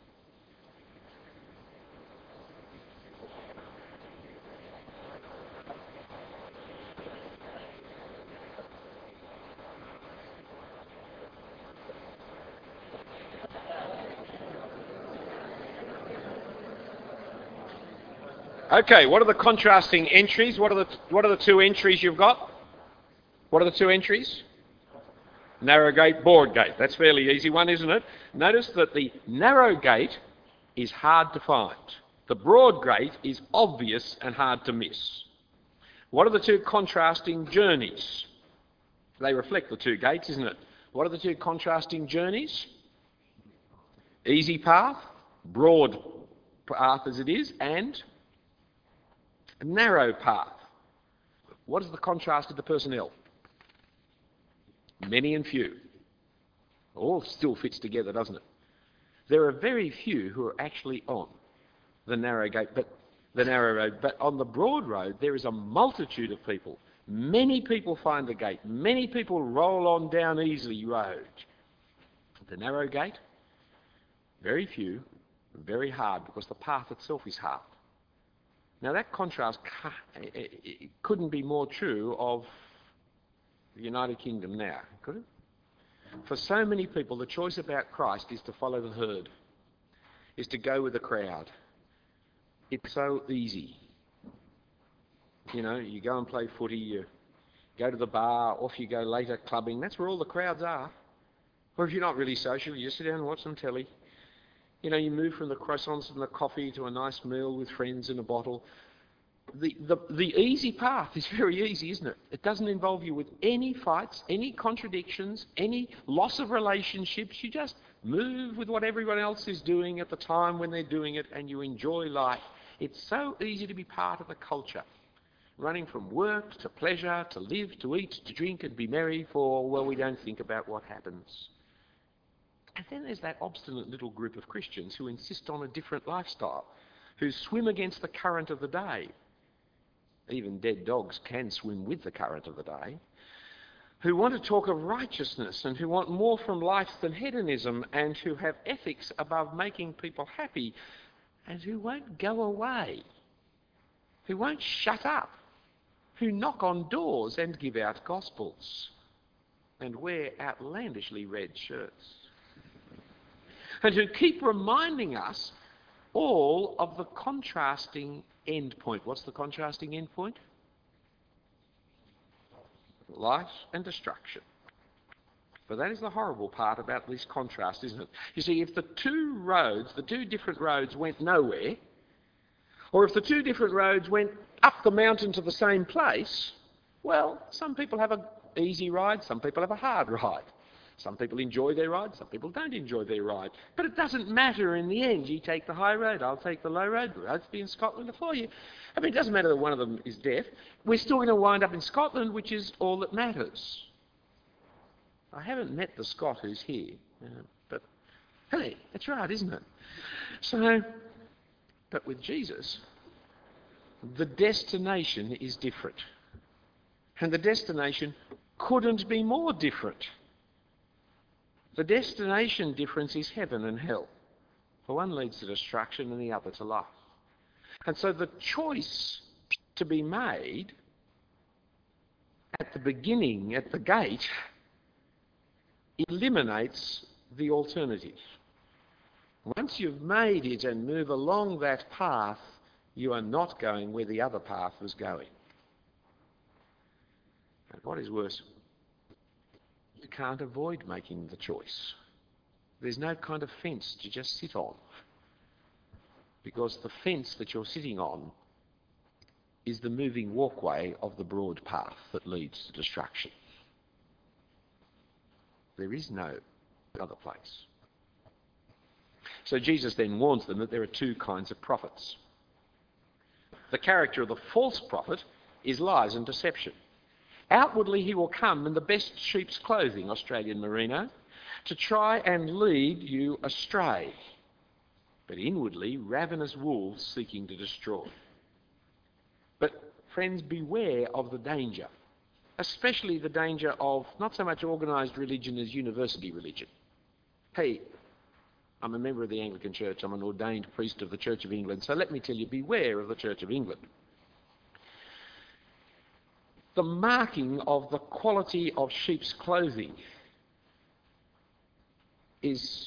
Okay, what are the contrasting entries? What are the two entries you've got? What are the two entries? Narrow gate, broad gate. That's a fairly easy one, isn't it? Notice that the narrow gate is hard to find. The broad gate is obvious and hard to miss. What are the two contrasting journeys? They reflect the two gates, isn't it? What are the two contrasting journeys? Easy path, broad path as it is, and a narrow path. What is the contrast of the personnel? Many and few. All still fits together, doesn't it? There are very few who are actually on the narrow gate, the narrow road. But on the broad road, there is a multitude of people. Many people find the gate. Many people roll on down easily road. The narrow gate, very few, very hard, because the path itself is hard. Now that contrast couldn't be more true of the United Kingdom now, could it? For so many people, the choice about Christ is to follow the herd, is to go with the crowd. It's so easy. You know, you go and play footy, you go to the bar, off you go later clubbing. That's where all the crowds are. Or if you're not really social, you just sit down and watch some telly. You know, you move from the croissants and the coffee to a nice meal with friends and a bottle. The easy path is very easy, isn't it? It doesn't involve you with any fights, any contradictions, any loss of relationships. You just move with what everyone else is doing at the time when they're doing it, and you enjoy life. It's so easy to be part of the culture. Running from work to pleasure, to live, to eat, to drink and be merry for, well, we don't think about what happens. And then there's that obstinate little group of Christians who insist on a different lifestyle, who swim against the current of the day. Even dead dogs can swim with the current of the day. Who want to talk of righteousness and who want more from life than hedonism, and who have ethics above making people happy, and who won't go away, who won't shut up, who knock on doors and give out gospels, and wear outlandishly red shirts. And who keep reminding us all of the contrasting end point. What's the contrasting end point? Life and destruction. But that is the horrible part about this contrast, isn't it? You see, if the two different roads went nowhere, or if the two different roads went up the mountain to the same place, well, some people have an easy ride, some people have a hard ride. Some people enjoy their ride, some people don't enjoy their ride. But it doesn't matter in the end. You take the high road, I'll take the low road. We'll both be in Scotland before you. I mean, it doesn't matter that one of them is deaf. We're still going to wind up in Scotland, which is all that matters. I haven't met the Scot who's here, but hey, that's right, isn't it? So, but with Jesus, the destination is different. And the destination couldn't be more different. The destination difference is heaven and hell. For one leads to destruction and the other to life. And so the choice to be made at the beginning, at the gate, eliminates the alternative. Once you've made it and move along that path, you are not going where the other path was going. And what is worse, you can't avoid making the choice. There's no kind of fence to just sit on, because the fence that you're sitting on is the moving walkway of the broad path that leads to destruction. There is no other place. So Jesus then warns them that there are two kinds of prophets. The character of the false prophet is lies and deception. Outwardly he will come in the best sheep's clothing, Australian merino, to try and lead you astray, but inwardly ravenous wolves seeking to destroy. But friends, beware of the danger, especially the danger of not so much organised religion as university religion. Hey, I'm a member of the Anglican Church, I'm an ordained priest of the Church of England, so let me tell you, beware of the Church of England. The marking of the quality of sheep's clothing is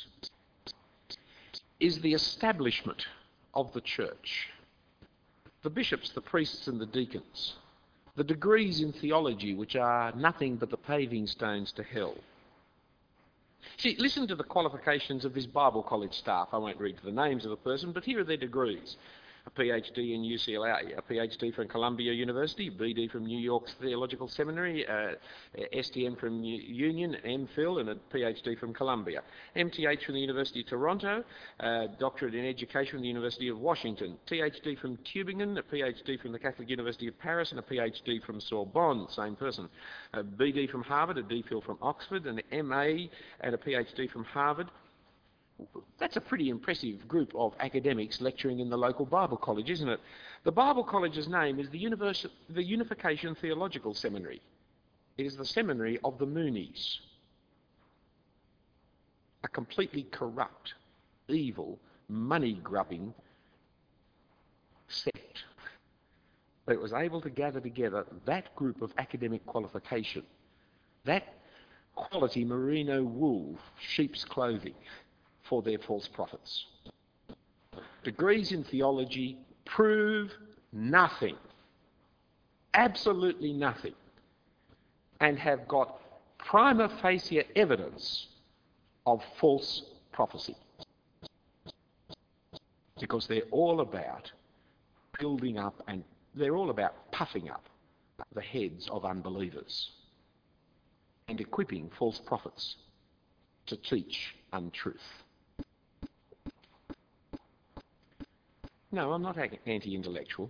the establishment of the church. The bishops, the priests and the deacons. The degrees in theology which are nothing but the paving stones to hell. See, listen to the qualifications of this Bible college staff. I won't read the names of the person, but here are their degrees. A PhD in UCLA, a PhD from Columbia University, BD from New York's Theological Seminary, STM from Union, MPhil, and a PhD from Columbia. MTH from the University of Toronto, Doctorate in Education from the University of Washington, THD from Tübingen, a PhD from the Catholic University of Paris, and a PhD from Sorbonne, same person. A BD from Harvard, a DPhil from Oxford, an MA and a PhD from Harvard. That's a pretty impressive group of academics lecturing in the local Bible college, isn't it? The Bible college's name is the Unification Theological Seminary. It is the seminary of the Moonies, a completely corrupt, evil, money-grubbing sect. But it was able to gather together that group of academic qualification, that quality merino wool, sheep's clothing, for their false prophets. Degrees in theology prove nothing, absolutely nothing, and have got prima facie evidence of false prophecy. Because they're all about building up and they're all about puffing up the heads of unbelievers and equipping false prophets to teach untruth. No, I'm not anti-intellectual.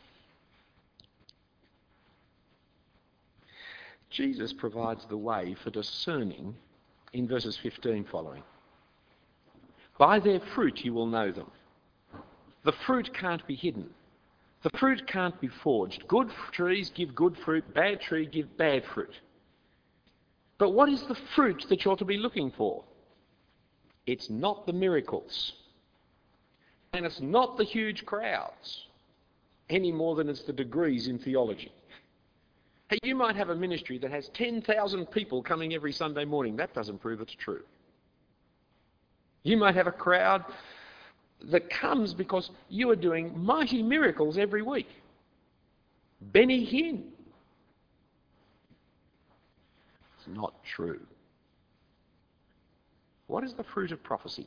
Jesus provides the way for discerning in verses 15 following. By their fruit you will know them. The fruit can't be hidden. The fruit can't be forged. Good trees give good fruit, bad trees give bad fruit. But what is the fruit that you're to be looking for? It's not the miracles. And it's not the huge crowds, any more than it's the degrees in theology. Hey, you might have a ministry that has 10,000 people coming every Sunday morning. That doesn't prove it's true. You might have a crowd that comes because you are doing mighty miracles every week. Benny Hinn. It's not true. What is the fruit of prophecy?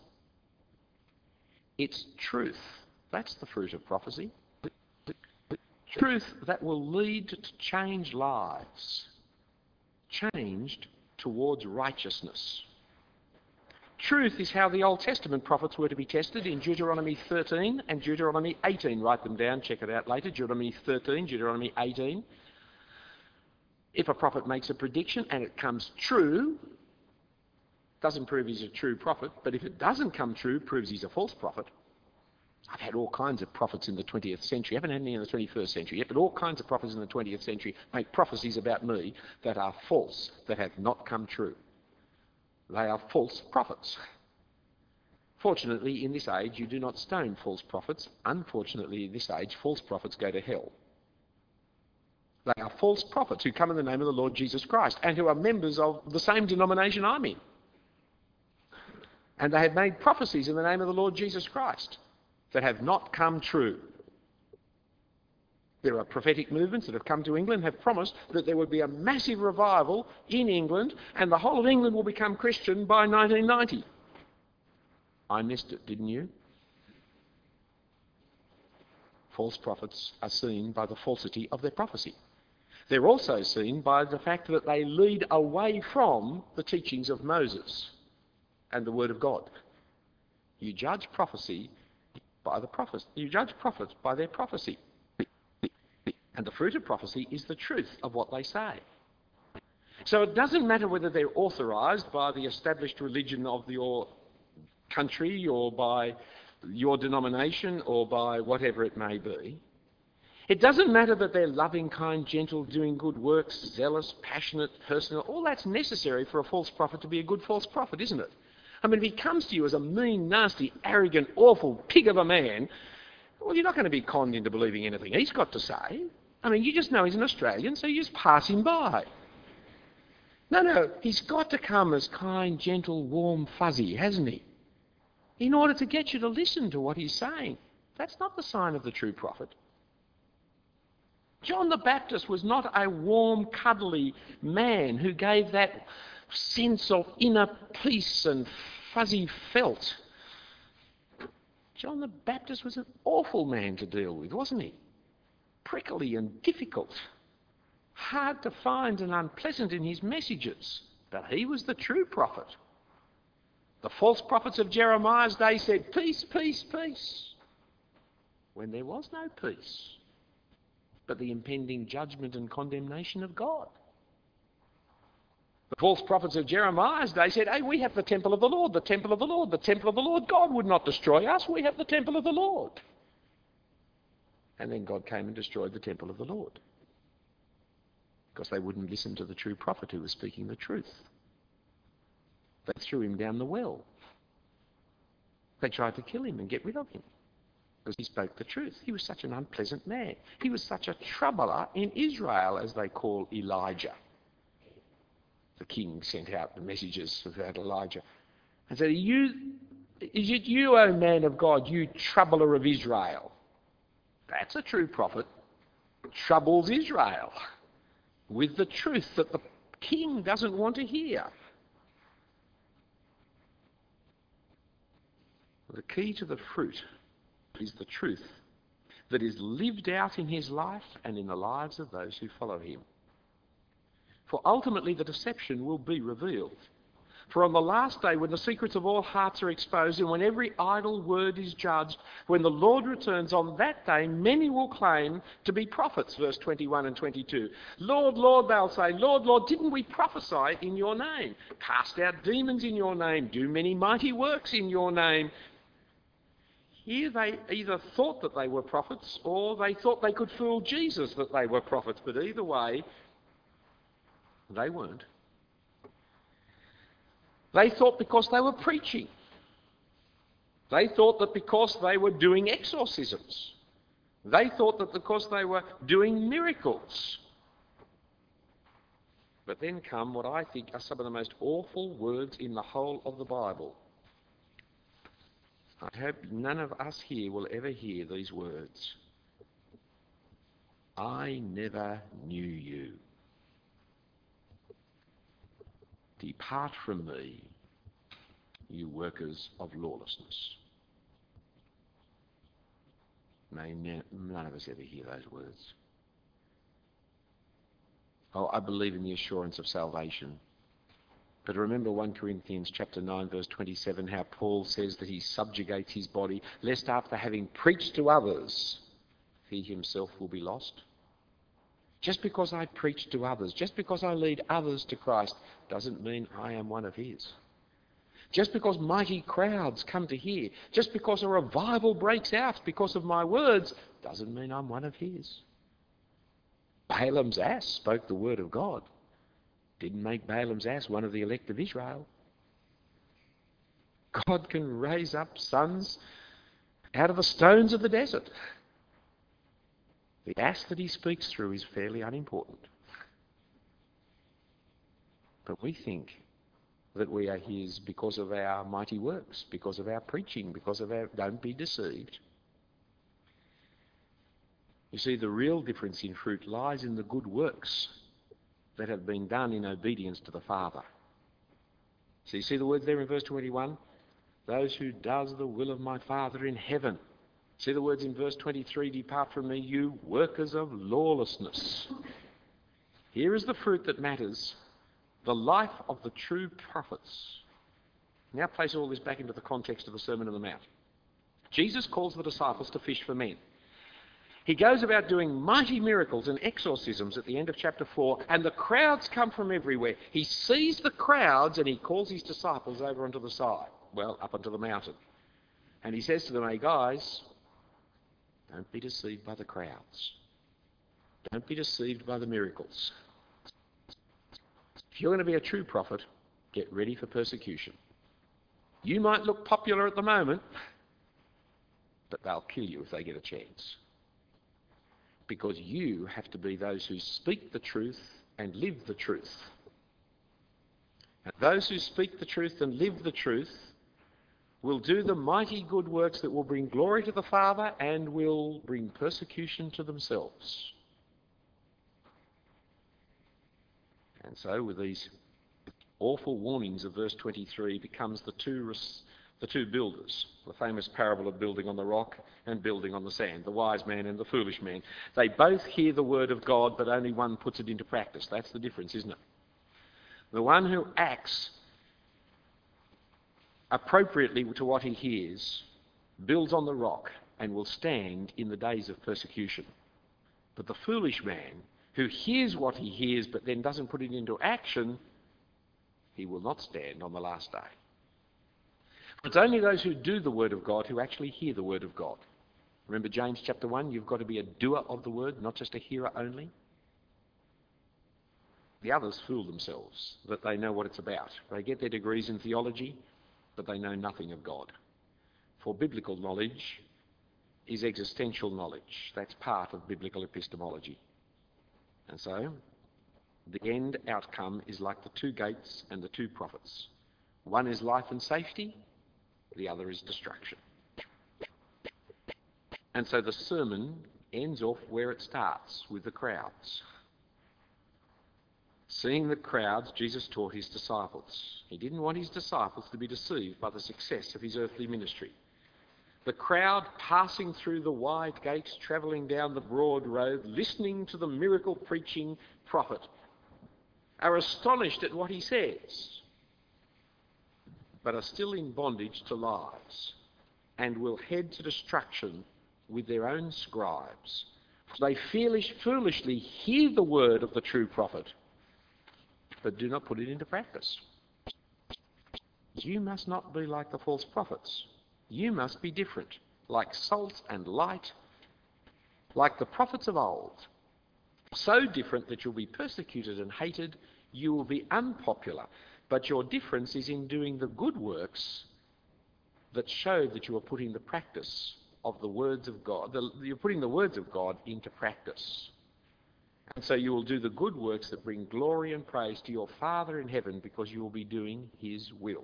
It's truth. That's the fruit of prophecy. Truth that will lead to changed lives. Changed towards righteousness. Truth is how the Old Testament prophets were to be tested in Deuteronomy 13 and Deuteronomy 18. Write them down, check it out later. Deuteronomy 13, Deuteronomy 18. If a prophet makes a prediction and it comes true, doesn't prove he's a true prophet, but if it doesn't come true, proves he's a false prophet. I've had all kinds of prophets in the 20th century. I haven't had any in the 21st century yet, but all kinds of prophets in the 20th century make prophecies about me that are false, that have not come true. They are false prophets. Fortunately, in this age, you do not stone false prophets. Unfortunately, in this age, false prophets go to hell. They are false prophets who come in the name of the Lord Jesus Christ and who are members of the same denomination I'm in. And they have made prophecies in the name of the Lord Jesus Christ that have not come true. There are prophetic movements that have come to England and have promised that there would be a massive revival in England and the whole of England will become Christian by 1990. I missed it, didn't you? False prophets are seen by the falsity of their prophecy. They're also seen by the fact that they lead away from the teachings of Moses and the Word of God. You judge prophecy by the prophets. You judge prophets by their prophecy. And the fruit of prophecy is the truth of what they say. So it doesn't matter whether they're authorised by the established religion of your country or by your denomination or by whatever it may be. It doesn't matter that they're loving, kind, gentle, doing good works, zealous, passionate, personal. All that's necessary for a false prophet to be a good false prophet, isn't it? I mean, if he comes to you as a mean, nasty, arrogant, awful pig of a man, well, you're not going to be conned into believing anything he's got to say. I mean, you just know he's an Australian, so you just pass him by. No, he's got to come as kind, gentle, warm, fuzzy, hasn't he? In order to get you to listen to what he's saying. That's not the sign of the true prophet. John the Baptist was not a warm, cuddly man who gave that sense of inner peace and fuzzy felt. John the Baptist was an awful man to deal with, wasn't he? Prickly and difficult. Hard to find and unpleasant in his messages. But he was the true prophet. The false prophets of Jeremiah's day said, peace, peace, peace, when there was no peace, but the impending judgment and condemnation of God. The false prophets of Jeremiah's day said, hey, we have the temple of the Lord, the temple of the Lord, the temple of the Lord. God would not destroy us. We have the temple of the Lord. And then God came and destroyed the temple of the Lord because they wouldn't listen to the true prophet who was speaking the truth. They threw him down the well. They tried to kill him and get rid of him because he spoke the truth. He was such an unpleasant man. He was such a troubler in Israel, as they call Elijah. The king sent out the messages about Elijah and said, is it you, O man of God, you troubler of Israel? That's a true prophet. Troubles Israel with the truth that the king doesn't want to hear. The key to the fruit is the truth that is lived out in his life and in the lives of those who follow him. For ultimately the deception will be revealed. For on the last day, when the secrets of all hearts are exposed and when every idle word is judged, when the Lord returns on that day, many will claim to be prophets, verse 21 and 22. Lord, Lord, they'll say, Lord, Lord, didn't we prophesy in your name? Cast out demons in your name, do many mighty works in your name. Here they either thought that they were prophets or they thought they could fool Jesus that they were prophets, but either way, they weren't. They thought because they were preaching. They thought that because they were doing exorcisms. They thought that because they were doing miracles. But then come what I think are some of the most awful words in the whole of the Bible. I hope none of us here will ever hear these words. I never knew you. Depart from me, you workers of lawlessness. May none of us ever hear those words. Oh, I believe in the assurance of salvation. But remember 1 Corinthians chapter 9 verse 27, how Paul says that he subjugates his body, lest after having preached to others, he himself will be lost. Just because I preach to others, just because I lead others to Christ, doesn't mean I am one of his. Just because mighty crowds come to hear, just because a revival breaks out because of my words, doesn't mean I'm one of his. Balaam's ass spoke the word of God. Didn't make Balaam's ass one of the elect of Israel. God can raise up sons out of the stones of the desert. The ass that he speaks through is fairly unimportant. But we think that we are his because of our mighty works, because of our preaching, because of our... Don't be deceived. You see, the real difference in fruit lies in the good works that have been done in obedience to the Father. So you see the words there in verse 21? Those who does the will of my Father in heaven. See the words in verse 23, depart from me, you workers of lawlessness. Here is the fruit that matters, the life of the true prophets. Now place all this back into the context of the Sermon on the Mount. Jesus calls the disciples to fish for men. He goes about doing mighty miracles and exorcisms at the end of chapter 4, and the crowds come from everywhere. He sees the crowds and he calls his disciples over onto the side, up onto the mountain. And he says to them, hey guys, don't be deceived by the crowds. Don't be deceived by the miracles. If you're going to be a true prophet, get ready for persecution. You might look popular at the moment, but they'll kill you if they get a chance. Because you have to be those who speak the truth and live the truth. And those who speak the truth and live the truth will do the mighty good works that will bring glory to the Father and will bring persecution to themselves. And so with these awful warnings of verse 23 becomes the two builders, the famous parable of building on the rock and building on the sand, the wise man and the foolish man. They both hear the word of God, but only one puts it into practice. That's the difference, isn't it? The one who acts appropriately to what he hears builds on the rock and will stand in the days of persecution. But the foolish man who hears what he hears but then doesn't put it into action, he will not stand on the last day. It's only those who do the word of God who actually hear the word of God. Remember James chapter 1, you've got to be a doer of the word, not just a hearer only. The others fool themselves that they know what it's about. They get their degrees in theology, but they know nothing of God. For biblical knowledge is existential knowledge. That's part of biblical epistemology. And so, the end outcome is like the two gates and the two prophets. One is life and safety, the other is destruction. And so the sermon ends off where it starts, with the crowds. Seeing the crowds, Jesus taught his disciples. He didn't want his disciples to be deceived by the success of his earthly ministry. The crowd passing through the wide gates, travelling down the broad road, listening to the miracle-preaching prophet, are astonished at what he says, but are still in bondage to lies and will head to destruction with their own scribes. They foolishly hear the word of the true prophet, but do not put it into practice. You must not be like the false prophets. You must be different, like salt and light, like the prophets of old. So different that you'll be persecuted and hated, you will be unpopular. But your difference is in doing the good works that show that you are putting the practice of the words of God. You're putting the words of God into practice. And so you will do the good works that bring glory and praise to your Father in heaven because you will be doing his will.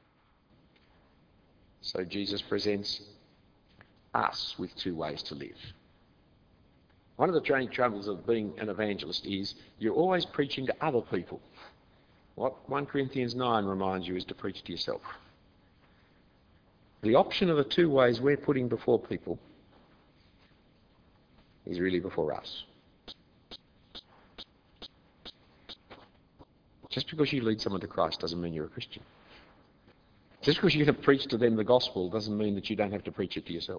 So Jesus presents us with two ways to live. One of the training troubles of being an evangelist is you're always preaching to other people. What 1 Corinthians 9 reminds you is to preach to yourself. The option of the two ways we're putting before people is really before us. Just because you lead someone to Christ doesn't mean you're a Christian. Just because you're going to preach to them the gospel doesn't mean that you don't have to preach it to yourself.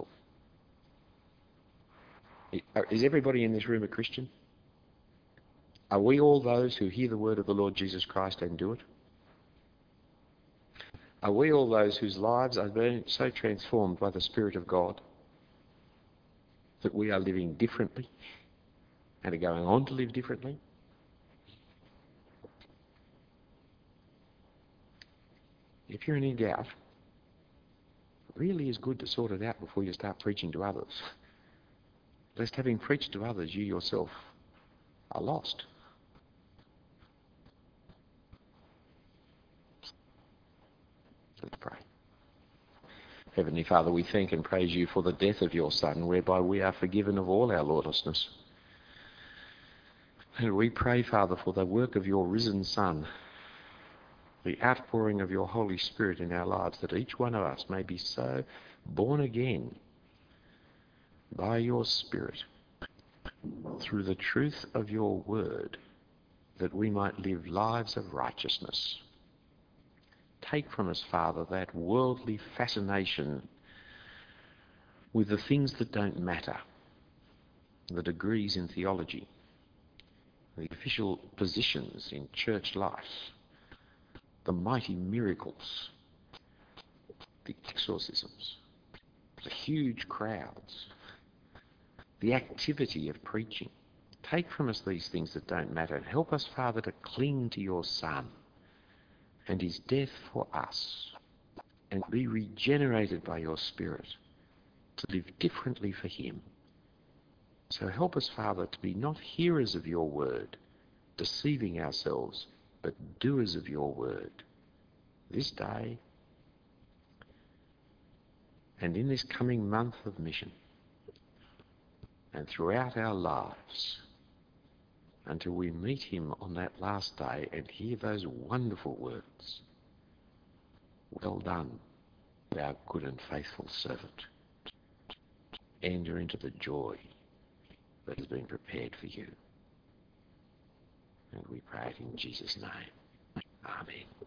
Is everybody in this room a Christian? Are we all those who hear the word of the Lord Jesus Christ and do it? Are we all those whose lives are so transformed by the Spirit of God that we are living differently and are going on to live differently? If you're in any doubt, it really is good to sort it out before you start preaching to others. Lest having preached to others, you yourself are lost. Let's pray. Heavenly Father, we thank and praise you for the death of your Son, whereby we are forgiven of all our lawlessness. And we pray, Father, for the work of your risen Son, the outpouring of your Holy Spirit in our lives, that each one of us may be so born again by your Spirit through the truth of your word, that we might live lives of righteousness. Take from us, Father, that worldly fascination with the things that don't matter, the degrees in theology, the official positions in church life, the mighty miracles, the exorcisms, the huge crowds, the activity of preaching. Take from us these things that don't matter and help us, Father, to cling to your Son and his death for us and be regenerated by your Spirit to live differently for him. So help us, Father, to be not hearers of your word, deceiving ourselves, but doers of your word this day and in this coming month of mission and throughout our lives until we meet him on that last day and hear those wonderful words. Well done, thou good and faithful servant. Enter into the joy that has been prepared for you. And we pray it in Jesus' name. Amen.